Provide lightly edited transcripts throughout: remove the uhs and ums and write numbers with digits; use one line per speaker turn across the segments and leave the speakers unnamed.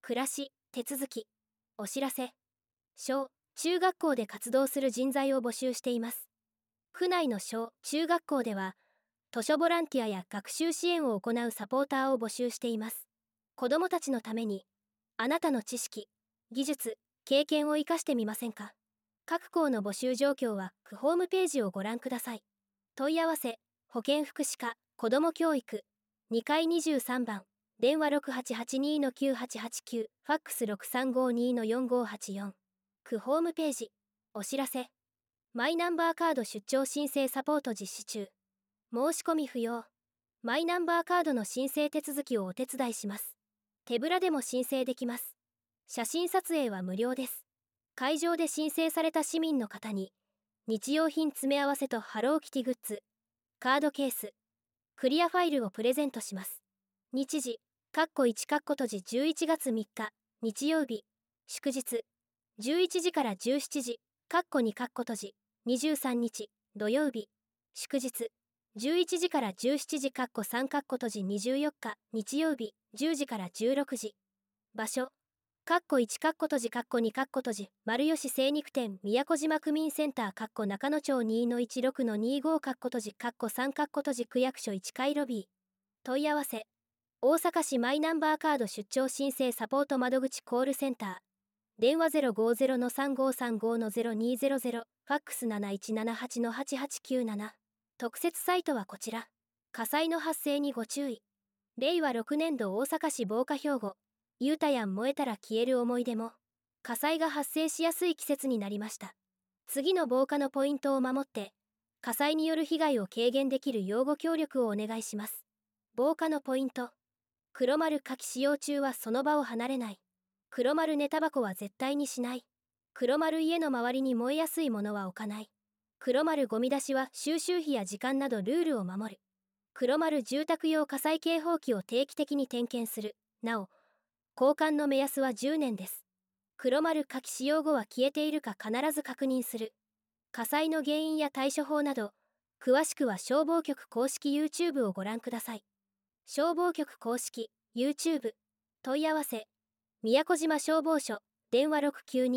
暮らし、手続き、お知らせ。小・中学校で活動する人材を募集しています。府内の小・中学校では、図書ボランティアや学習支援を行うサポーターを募集しています。子どもたちのために、あなたの知識、技術、経験を生かしてみませんか？各校の募集状況は区ホームページをご覧ください。問い合わせ、保健福祉課、子ども教育、2階23番、電話6882-9889、ファックス6352-4584。区ホームページ、お知らせ。マイナンバーカード出張申請サポート実施中。申し込み不要。マイナンバーカードの申請手続きをお手伝いします。手ぶらでも申請できます。写真撮影は無料です。会場で申請された市民の方に、日用品詰め合わせとハローキティグッズ、カードケース、クリアファイルをプレゼントします。日時、1閉じ11月3日、日曜日、祝日、11時から17時、2閉じ、23日、土曜日、祝日、11時から17時3閉じ24日、日曜日、10時から16時。場所、1閉じ2閉じ、丸吉精肉店宮古島区民センター中野町2-16-25閉じ3閉じ区役所1階ロビー。問い合わせ、大阪市マイナンバーカード出張申請サポート窓口コールセンター。電話050-3535-0200、ファックス7178-8897。特設サイトはこちら。火災の発生にご注意。令和6年度大阪市防火標語、ゆうたやん燃えたら消える思い出も。火災が発生しやすい季節になりました。次の防火のポイントを守って、火災による被害を軽減できる擁護協力をお願いします。防火のポイント。黒丸火器使用中はその場を離れない。黒丸寝タバコは絶対にしない。黒丸家の周りに燃えやすいものは置かない。黒丸ゴミ出しは収集費や時間などルールを守る。黒丸住宅用火災警報器を定期的に点検する。なお、交換の目安は10年です。黒丸火器使用後は消えているか必ず確認する。火災の原因や対処法など、詳しくは消防局公式 YouTube をご覧ください。消防局公式 YouTube 問い合わせ、宮古島消防署、電話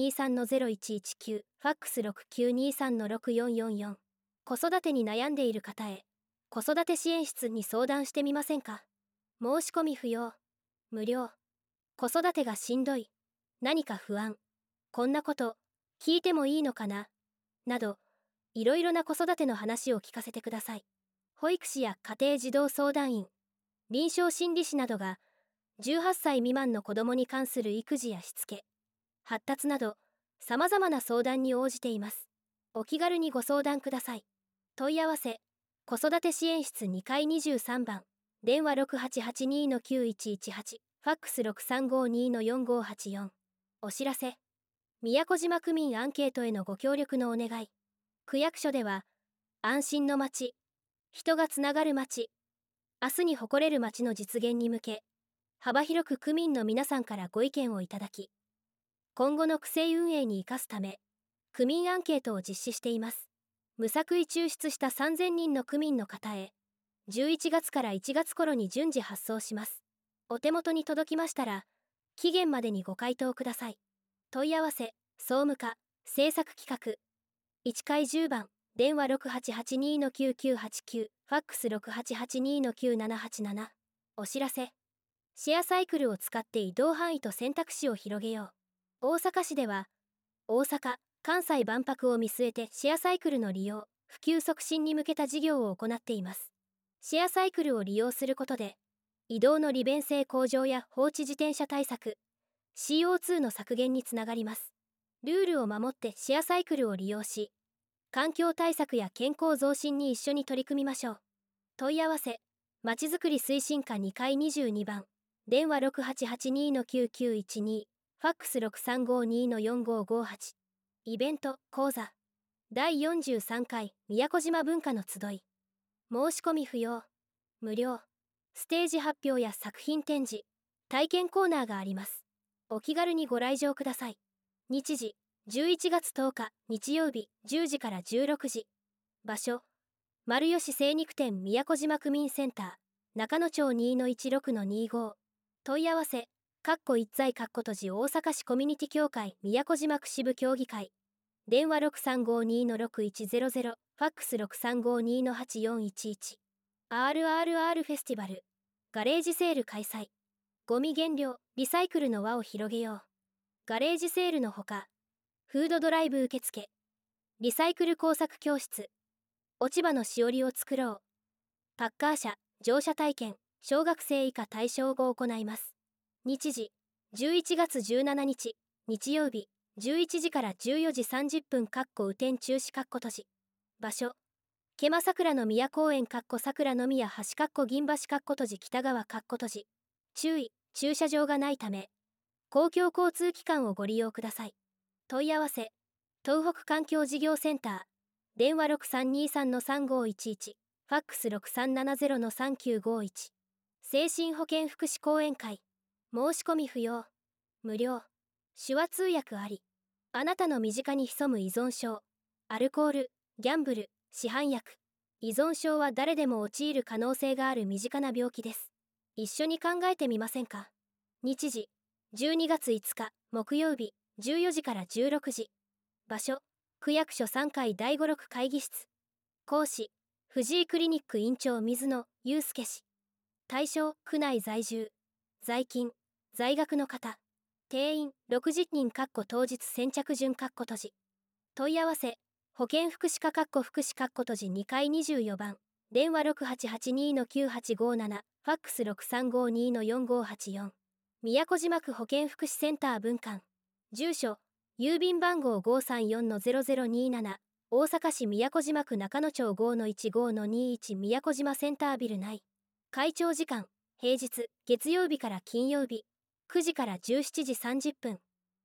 6923-0119、ファックス6923-6444。子育てに悩んでいる方へ、子育て支援室に相談してみませんか？申し込み不要、無料。子育てがしんどい、何か不安、こんなこと聞いてもいいのかな、など、いろいろな子育ての話を聞かせてください。保育士や家庭児童相談員、臨床心理士などが、18歳未満の子どもに関する育児やしつけ、発達など、様々な相談に応じています。お気軽にご相談ください。問い合わせ、子育て支援室2階23番、電話6882-9118、ファックス6352-4584。お知らせ、宮古島区民アンケートへのご協力のお願い。区役所では、安心の街、人がつながる街、明日に誇れる街の実現に向け、幅広く区民の皆さんからご意見をいただき、今後の区政運営に生かすため、区民アンケートを実施しています。無作為抽出した3000人の区民の方へ、11月から1月頃に順次発送します。お手元に届きましたら、期限までにご回答ください。問い合わせ、総務課、政策企画、1階10番、電話6882-9989、ファックス6882-9787。お知らせ、シェアサイクルを使って移動範囲と選択肢を広げよう。大阪市では、大阪・関西万博を見据えてシェアサイクルの利用、普及促進に向けた事業を行っています。シェアサイクルを利用することで、移動の利便性向上や放置自転車対策、CO2 の削減につながります。ルールを守ってシェアサイクルを利用し、環境対策や健康増進に一緒に取り組みましょう。問い合わせ、まちづくり推進課2階22番、電話6882-9912、ファックス6352-4558。イベント、講座、第43回宮古島文化の集い。申し込み不要、無料。ステージ発表や作品展示、体験コーナーがあります。お気軽にご来場ください。日時、11月10日日曜日10時から16時。場所、丸吉精肉店宮古島区民センター、中野町2-16-25。問い合わせ、 一在大阪市コミュニティ協会宮古島区支部協議会。電話6352-6100、ファックス6352-8411。RRR フェスティバル。ガレージセール開催。ゴミ減量、リサイクルの輪を広げよう。ガレージセールのほか、フードドライブ受付、リサイクル工作教室、落ち葉のしおりを作ろう。パッカー車、乗車体験、小学生以下対象を行います。日時、11月17日、日曜日、11時から14時30分雨天中止閉じ。場所、ケマ桜の宮公園桜の宮橋銀橋閉じ北側閉じ。注意、駐車場がないため、公共交通機関をご利用ください。問い合わせ、東北環境事業センター、電話6323-3511、ファックス6370-3951。精神保健福祉講演会。申し込み不要。無料。手話通訳あり。あなたの身近に潜む依存症。アルコール、ギャンブル、市販薬。依存症は誰でも陥る可能性がある身近な病気です。一緒に考えてみませんか。日時、12月5日、木曜日、14時から16時。場所、区役所3階第5、6会議室。講師、藤井クリニック院長水野祐介氏。対象、区内在住、在勤、在学の方。定員、60人当日先着順閉じ。問い合わせ、保健福祉課福祉閉じ2階24番。電話6882-9857、ファックス6352-4584。宮古島区保健福祉センター分館。住所、郵便番号534-0027、大阪市宮古島区中野町5-15-21宮古島センタービル内。開庁時間、平日、月曜日から金曜日、9時から17時30分。